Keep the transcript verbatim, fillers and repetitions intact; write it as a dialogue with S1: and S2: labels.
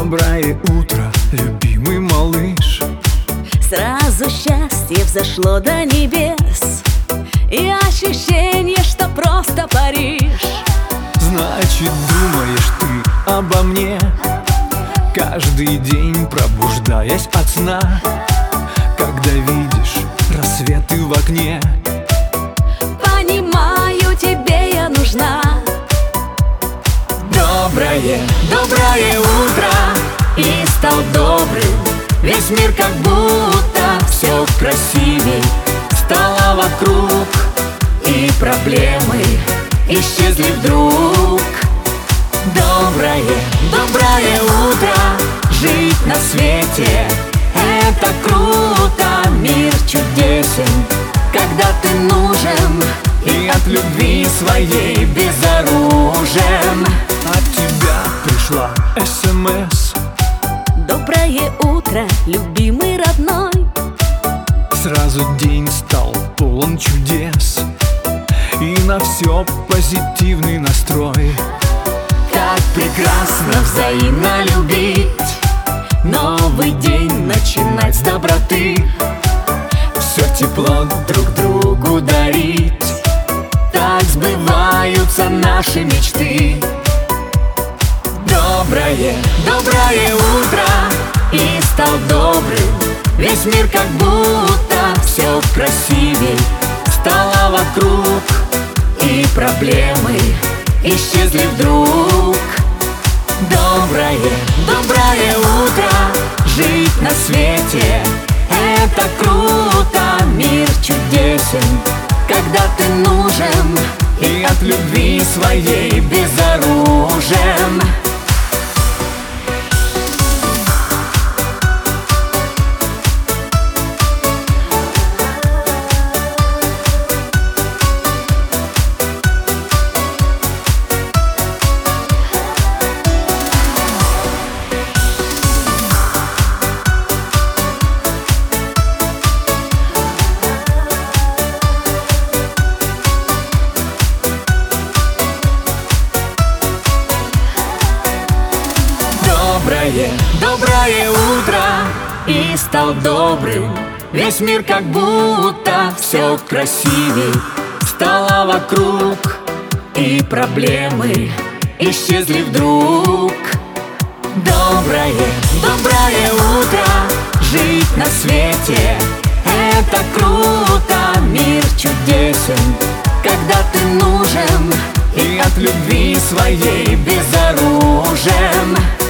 S1: Доброе утро, любимый малыш.
S2: Сразу счастье взошло до небес, и ощущение, что просто Париж.
S1: Значит, думаешь ты обо мне каждый день, пробуждаясь от сна, когда видишь рассветы в окне.
S2: Понимаю, тебе я нужна.
S1: Доброе, доброе утро,
S2: И стал добрым,
S1: весь мир как будто все красивей стало вокруг,
S2: и проблемы исчезли вдруг.
S1: Доброе, доброе утро,
S2: Жить на свете — это круто. Мир чудесен, когда ты нужен,
S1: и от любви своей безоружен. От тебя пришла СМС.
S2: Доброе утро, любимый родной.
S1: Сразу день стал полон чудес, и на все позитивный настрой.
S2: Как прекрасно взаимно любить, новый день начинать с доброты,
S1: Все тепло
S2: друг другу дарить. Так сбываются наши мечты.
S1: доброе,
S2: Доброе утро, и стал добрым, весь мир как будто все красивей стало вокруг, и проблемы исчезли вдруг. Доброе, доброе утро, жить на свете — это круто. Мир чудесен, когда ты нужен,
S1: и от любви своей безоружен.
S2: Доброе, доброе утро, и стал добрым, весь мир как будто все красивей стало вокруг, и проблемы исчезли вдруг. Доброе, доброе утро, жить на свете — это круто. Мир чудесен, когда ты нужен,
S1: И от любви своей безоружен.